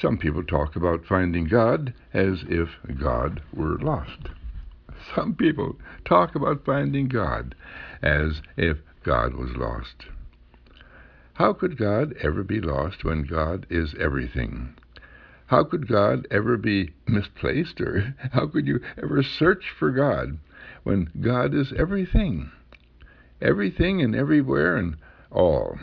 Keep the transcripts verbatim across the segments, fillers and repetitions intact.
Some people talk about finding God as if God were lost. Some people talk about finding God as if God was lost. How could God ever be lost when God is everything? How could God ever be misplaced, or how could you ever search for God when God is everything? Everything and everywhere and all.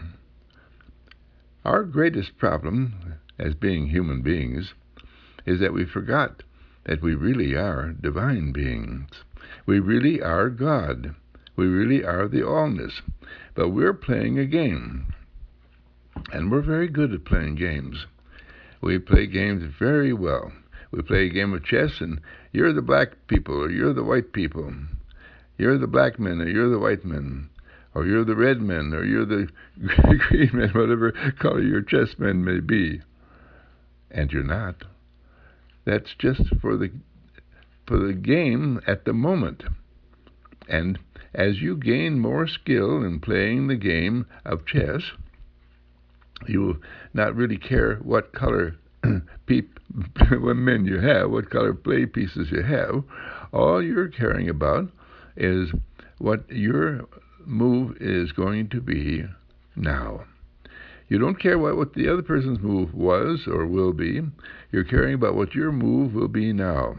Our greatest problem as being human beings is that we forgot that we really are divine beings. We really are God. We really are the allness. But we're playing a game. And we're very good at playing games. We play games very well. We play a game of chess, and you're the black people, or you're the white people. You're the black men, or you're the white men. Or you're the red men, or you're the green men, whatever color your chess men may be. And you're not. That's just for the for the game at the moment. And as you gain more skill in playing the game of chess, you will not really care what color peep, men you have, what color play pieces you have. All you're caring about is what your move is going to be now. You don't care what, what the other person's move was or will be. You're caring about what your move will be now.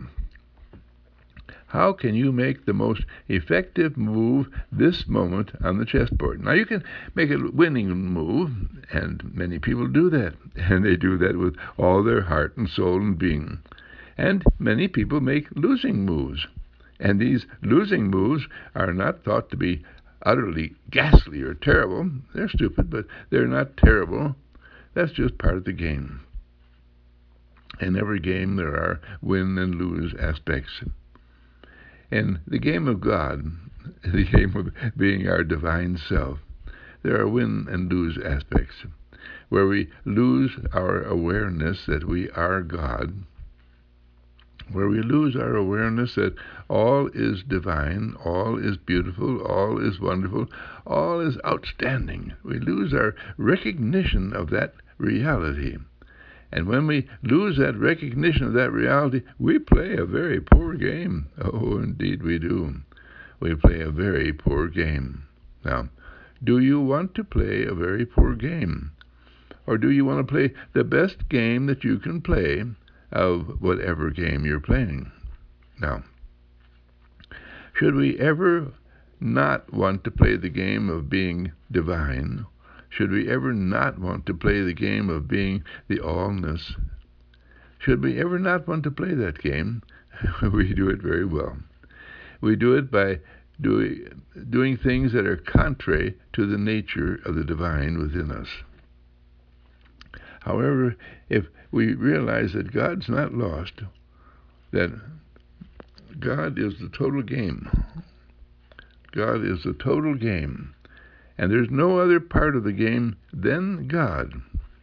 How can you make the most effective move this moment on the chessboard? Now, you can make a winning move, and many people do that, and they do that with all their heart and soul and being. And many people make losing moves, and these losing moves are not thought to be utterly ghastly or terrible. They're stupid, but they're not terrible. That's just part of the game. In every game, there are win and lose aspects. In the game of God, the game of being our divine self, there are win and lose aspects, where we lose our awareness that we are God, where we lose our awareness that all is divine, all is beautiful, all is wonderful, all is outstanding. We lose our recognition of that reality. And when we lose that recognition of that reality, we play a very poor game. Oh, indeed we do. We play a very poor game. Now, do you want to play a very poor game? Or do you want to play the best game that you can play of whatever game you're playing? Now, should we ever not want to play the game of being divine? Should we ever not want to play the game of being the allness? Should we ever not want to play that game? We do it very well. We do it by doing, doing things that are contrary to the nature of the divine within us. However, if we realize that God's not lost, that God is the total game, God is the total game, and there's no other part of the game than God,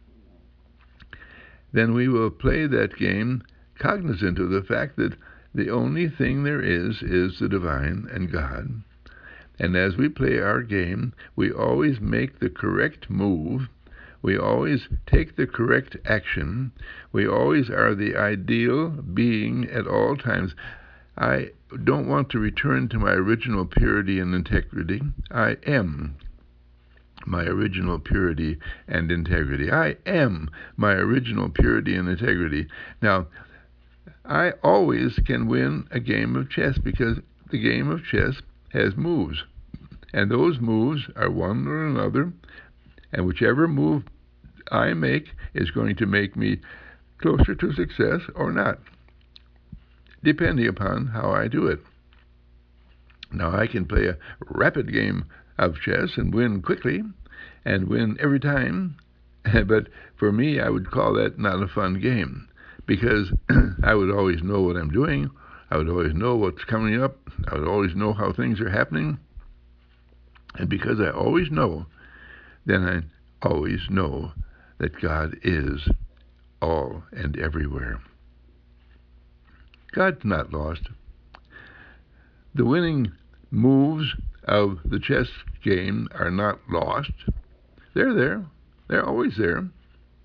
then we will play that game cognizant of the fact that the only thing there is is the divine and God. And as we play our game, we always make the correct move. We always take the correct action. We always are the ideal being at all times. I don't want to return to my original purity and integrity. I am my original purity and integrity. I am my original purity and integrity. Now, I always can win a game of chess because the game of chess has moves. And those moves are one or another, and whichever move I make is going to make me closer to success or not, depending upon how I do it. Now, I can play a rapid game of chess and win quickly and win every time, but for me, I would call that not a fun game because I would always know what I'm doing. I would always know what's coming up. I would always know how things are happening. And because I always know, then I always know that God is all and everywhere. God's not lost. The winning moves of the chess game are not lost. They're there. They're always there.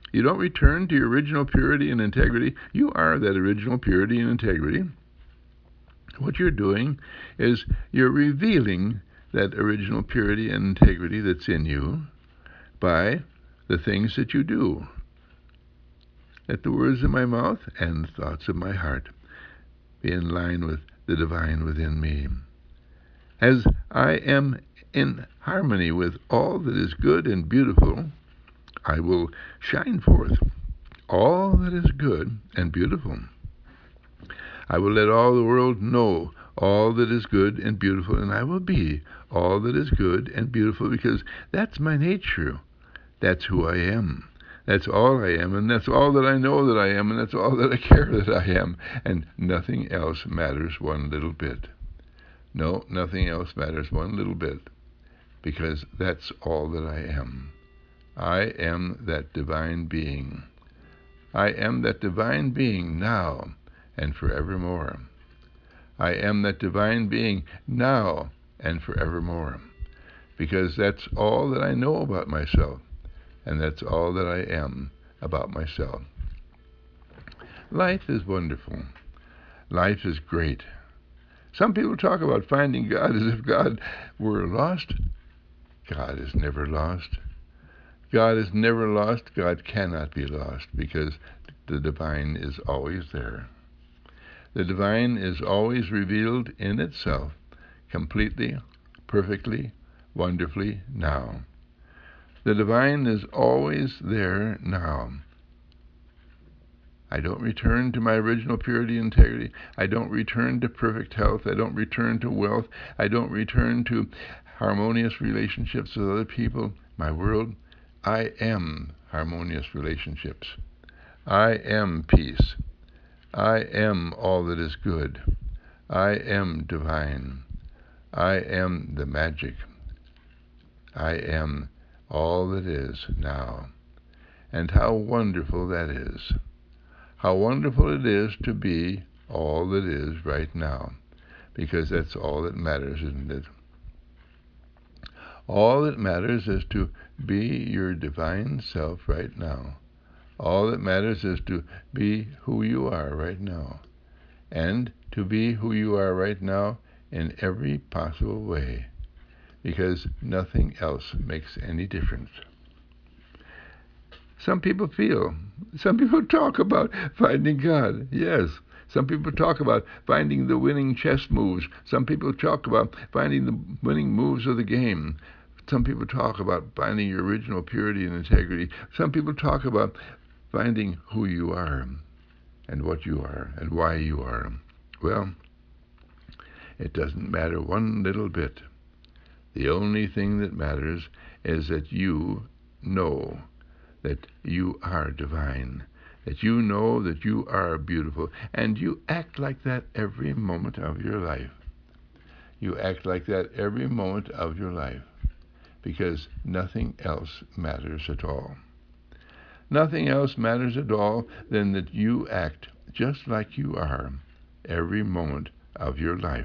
You don't return to your original purity and integrity. You are that original purity and integrity. What you're doing is you're revealing that original purity and integrity that's in you by the things that you do. Let the words of my mouth and the thoughts of my heart be in line with the divine within me. As I am in harmony with all that is good and beautiful, I will shine forth all that is good and beautiful. I will let all the world know all that is good and beautiful, and I will be all that is good and beautiful, because that's my nature. That's who I am. That's all I am, and that's all that I know that I am, and that's all that I care that I am, and nothing else matters one little bit. No, nothing else matters one little bit, because that's all that I am. I am that divine being. I am that divine being now and forevermore. I am that divine being now and forevermore, because that's all that I know about myself, and that's all that I am about myself. Life is wonderful. Life is great. Some people talk about finding God as if God were lost. God is never lost. God is never lost. God cannot be lost, because the divine is always there. The divine is always revealed in itself, completely, perfectly, wonderfully now. The divine is always there now. I don't return to my original purity and integrity. I don't return to perfect health. I don't return to wealth. I don't return to harmonious relationships with other people. My world, I am harmonious relationships. I am peace. I am all that is good. I am divine. I am the magic. I am all that is now. And how wonderful that is. How wonderful it is to be all that is right now, because that's all that matters, isn't it? All that matters is to be your divine self right now. All that matters is to be who you are right now, and to be who you are right now in every possible way, because nothing else makes any difference. Some people feel, some people talk about finding God. Yes, some people talk about finding the winning chess moves. Some people talk about finding the winning moves of the game. Some people talk about finding your original purity and integrity. Some people talk about finding who you are and what you are and why you are. Well, it doesn't matter one little bit. The only thing that matters is that you know that you are divine, that you know that you are beautiful, and you act like that every moment of your life. You act like that every moment of your life, because nothing else matters at all. Nothing else matters at all than that you act just like you are every moment of your life.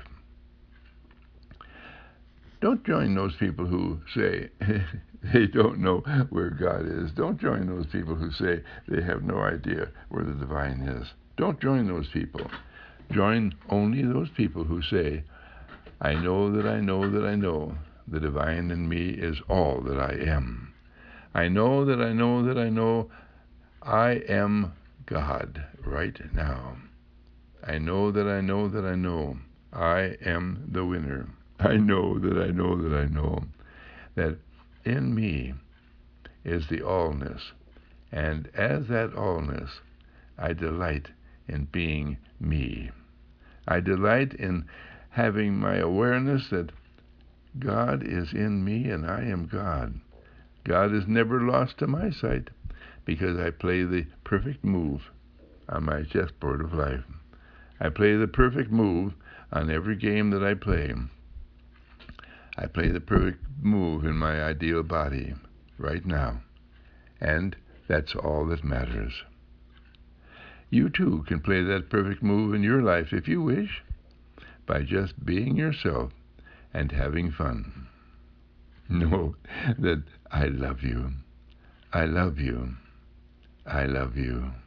Don't join those people who say they don't know where God is. Don't join those people who say they have no idea where the divine is. Don't join those people. Join only those people who say, I know that I know that I know the divine in me is all that I am. I know that I know that I know I am God right now. I know that I know that I know I am the winner. I know that I know that I know that in me is the allness, and as that allness, I delight in being me. I delight in having my awareness that God is in me and I am God. God is never lost to my sight, because I play the perfect move on my chessboard of life. I play the perfect move on every game that I play. I play the perfect move in my ideal body right now, and that's all that matters. You too can play that perfect move in your life if you wish, by just being yourself and having fun. Know that I love you. I love you. I love you.